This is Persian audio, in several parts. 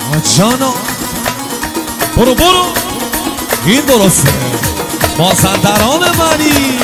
جانا برو این درسته مازندران منی.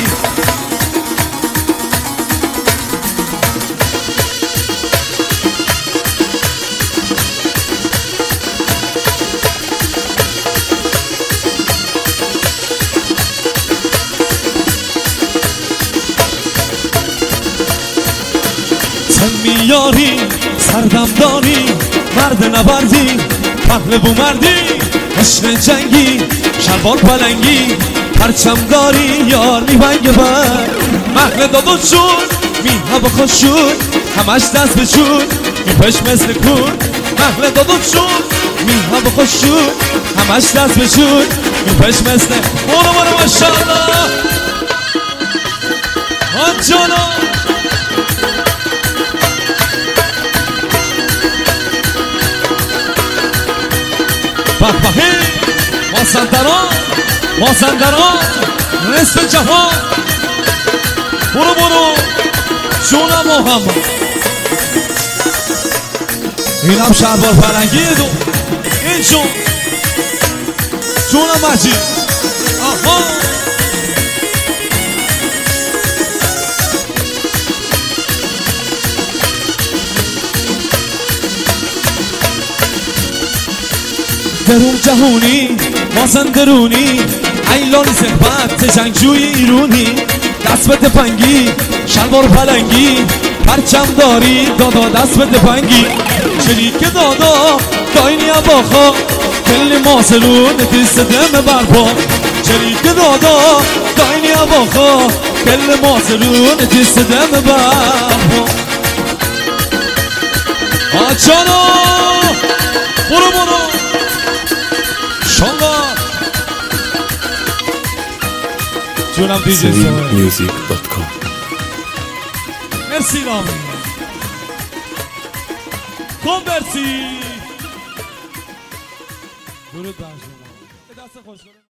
میاری سردم داری مرد نبردی پهلو مردی عشق جنگی شلوار پلنگی پرچم داری یار میبنگه بر محل دادو شد میهب خوش شد همش دست بشود میپش مثل کن محل دادو شد میهب خوش شد همش دست بشود میپش مثل برو ماشاءالله آجانا بهبهی مازندران نصف جهان برو جونم محمد اینم شلوار پلنگی دو این جونم مجید آها درون جهونی مازندرونی ایلانی صحبت جنگجوی ایرونی دست بده پنگی شلوار پلنگی پرچم داری دادا دست بده پنگی شریک دادا داینی باخا کل مازرون دست دم برپا شریک دادا داینی باخا کل مازرون دست دم برپا آجانا برو شما جونم دیجی SevinMusic.com. مرسی رامی کنورسی درود بر شما دست خوش